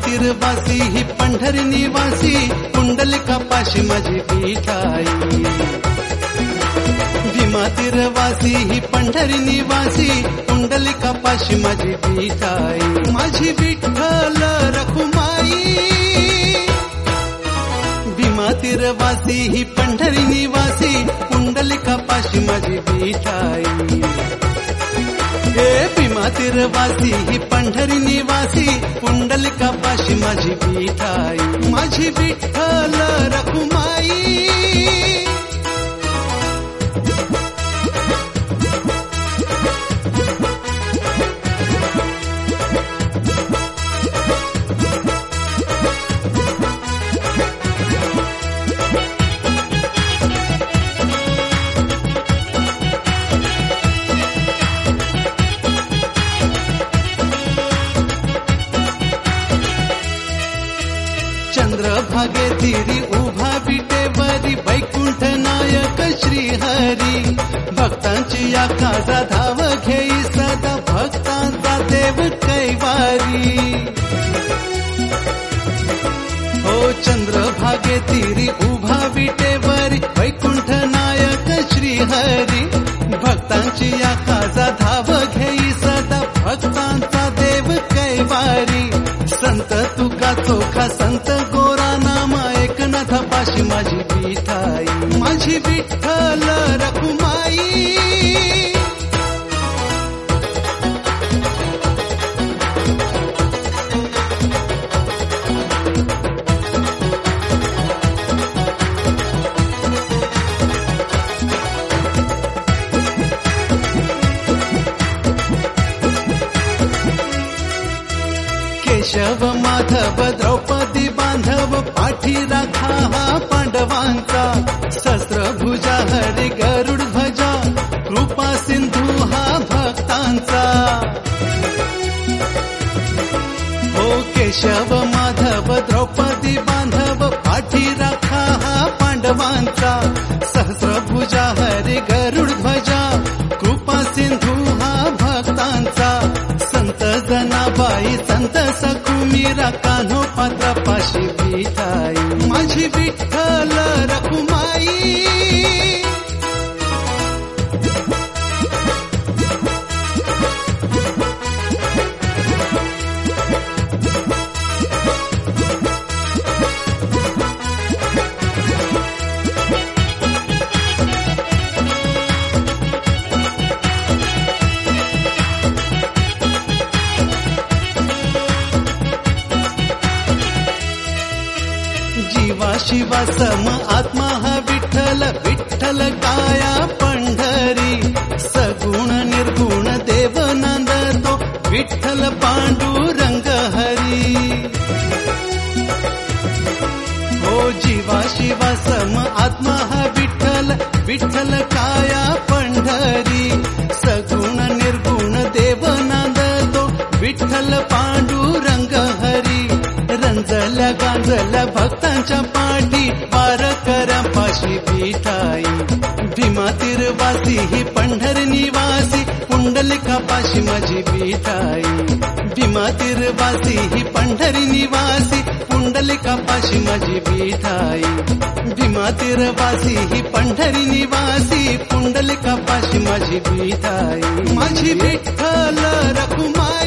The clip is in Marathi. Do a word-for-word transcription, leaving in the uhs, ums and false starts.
भीमातीरवासी ही पंढरी निवासी पुंडलिकापाशी माझी विठाई भीमातीरवासी ही पंढरी निवासी पुंडलिकापाशी माझी विठाई माझी विठ्ठल रखुमाई भीमातीरवासी ही पंढरी निवासी पुंडलिकापाशी माझी विठाई हे भीमातीरवासी ही पंढरी निवासी पुंडलिकापाशी माझी विठाई माझी विठ्ठल रखुमाई चंद्रभागे तीरी उभा विटेवरी वैकुंठ नायक श्रीहरी भक्तांची या काजा धाव घेई सदा भक्तांचा देव कैवारी हो चंद्रभागे तीरी उभा विटेवरी वैकुंठ नायक श्रीहरी भक्तांची या काजा धाव घेई सदा भक्तांचा देव कैवारी संत तुका चोखा संत गोरा नाम एकनाथापाशी माझी विठाई माझी विठ्ठल रखुमाई केशव माधव द्रौपदी बांधव पाठी राखा हा पांडवांचा सहस्त्रभुजा हरी गरुड ध्वजा कृपा सिंधू हा भक्तांचा हो केशव माधव द्रौपदी बांधव पाठी राखा हा पांडवांचा सहस्त्रभुजा हरी गरुड ध्वजा कृपा सिंधू हा भक्तांचा संत जनाबाई संत सकुमीरा कान्हो पात्रापाशी विठाई माझी विठ्ठल रखुमाई जीवा शिवा सम आत्मा हा विठ्ठल विठ्ठल काया पंढरी सगुण निर्गुण देव नांदतो विठ्ठल पांडुरंग हरी हो जीवा शिवा सम आत्मा हा विठ्ठल विठ्ठल काया पंढरी सगुण निर्गुण देव नांदतो विठ्ठल पांडुरंग हरी रंजल्या गांजल्या भक्तांच्या पाठी वारकऱ्यांपाशी विठाई भीमातीरवासी ही पंढरी निवासी पुंडलिकापाशी माझी विठाई भीमातीरवासी ही पंढरी निवासी पुंडलिकापाशी माझी विठाई भीमातीरवासी ही पंढरी निवासी पुंडलिकापाशी माझी विठाई माझी विठ्ठल रखुमाई